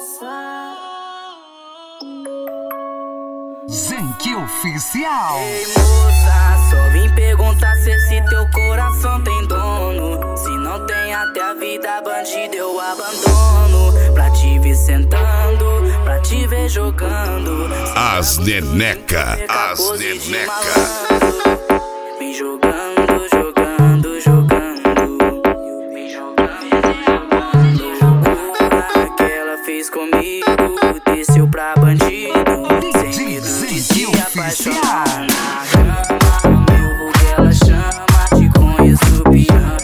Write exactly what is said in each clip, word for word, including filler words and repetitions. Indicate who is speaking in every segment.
Speaker 1: Janky Oficial.
Speaker 2: Ei moça, só vim perguntar se esse teu coração tem dono. Se não tem, até a vida bandida eu abandono. Pra te ver sentando, pra te ver jogando.
Speaker 3: As neneca, as neneca.
Speaker 2: Vem jogando, jogando, jogando. Vem jogando, jogando. Que ela fez comigo, desceu pra bandido. Sem medo de se apaixonar. Na cama, meu vulgo ela chama, te conheço piranha.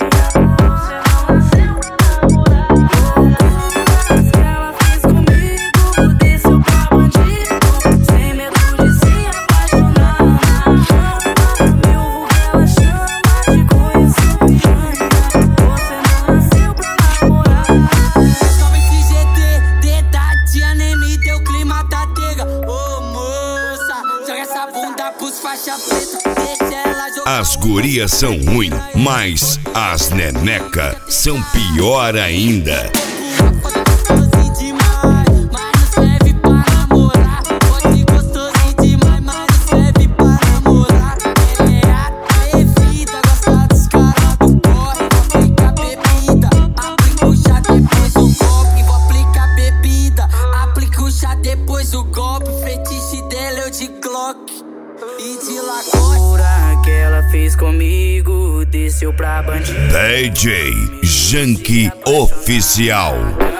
Speaker 2: Ela fez comigo, desceu pra bandido. Sem medo de se apaixonar. Na cama, meu vulgo ela chama, te conheço piranha. Você não nasceu pra namorar.
Speaker 4: Só vem que G T, dedadinha, nem me deu clima da tega. Ô moça, joga essa bunda pros faixa preta, deixa ela jogar.
Speaker 3: As gurias são ruins, mas as neneca são pior ainda.
Speaker 4: Gostosinho demais, mas não serve pra namorar. Pode gostosinho demais, mas não serve pra namorar. Ela é atrevida, gosta dos caras do corre. Vou aplicar bebida, aplica o chá depois o golpe. Vou aplicar bebida, aplica o chá depois o golpe. Fetiche dela eu de Glock e de Lacoste.
Speaker 2: Que ela fez comigo, desceu pra bandido.
Speaker 3: D J Janky Oficial.